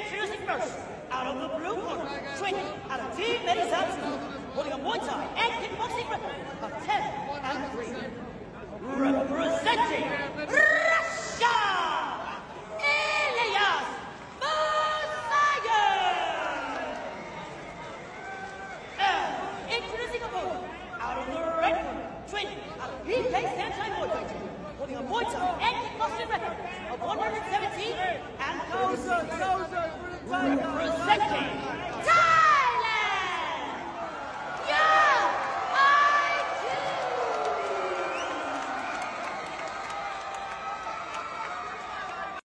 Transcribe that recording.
introducing first, out of the blue corner, training out of Team Medizatsu, holding a Muay Thai and kickboxing record of 10-3. Representing